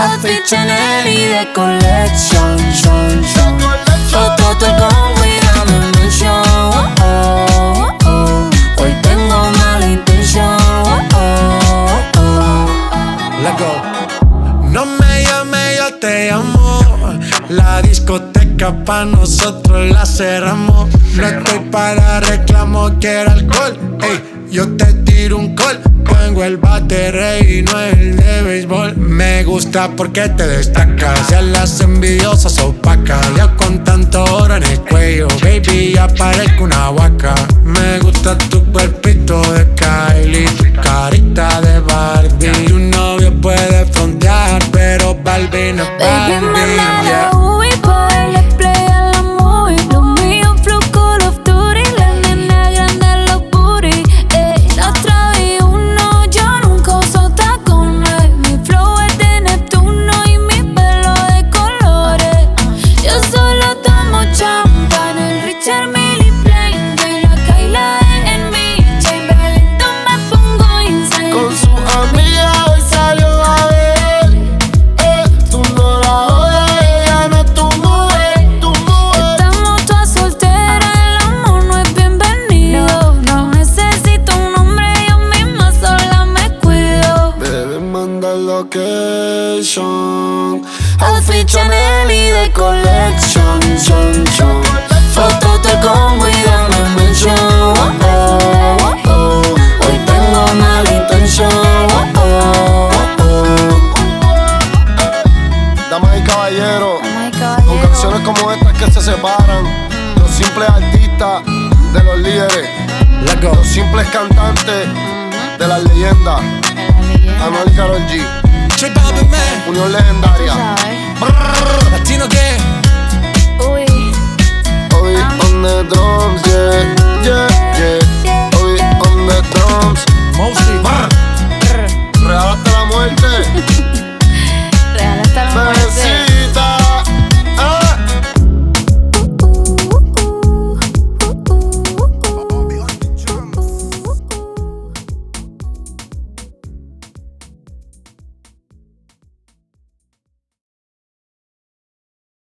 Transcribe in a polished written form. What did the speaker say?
Outfit Chanel y de colección, foto con cuidado en mención. Hoy tengo mala intención. Let's go. No me llame, yo te llamo. La discoteca pa' nosotros la cerramos. No estoy para reclamo, quiero alcohol. Ey, yo te tiro un call. Tengo el bate rey y no el de béisbol. Me gusta porque te destacas. Ya las envidiosas opacas. Ya con tanto oro en el cuello, baby, ya parezco una huaca. Me gusta tu cuerpito de Kylie, tu carita de Barbie. Tu novio puede frontear, pero Barbie no es Barbie. Baby, manda la Ubi pa' darle play a la movie. Lo mío flow Call of Duty. La nena grande los booty. La otra vi uno, yo nunca uso tacones. Mi flow es de Neptuno y mi pelo de colores. Yo solo tomo champán, el Richard Mille Plain. Soy la Kyla en mi Chamberlain, me pongo insane. Con su amiga hoy salió a ver. Tú no la jodas, ella no es tu mujer, tu mujer. Estamos todas solteras, el amor no es bienvenido. No necesito un hombre, yo misma sola me cuido. Bebé, manda location. Outfit Chanel y de colección, foto te con cuidado en mención. Hoy tengo mala intención. Damas y caballeros, con canciones como estas que se separan. Los simples artistas de los líderes. Let's go. Los simples cantantes de las leyendas. Anuel y Karol G. J Balvin, man. Unión legendaria. Latino gang. Uy, Obi on the drums, yeah, yeah, yeah. Obi on the drums. Mostly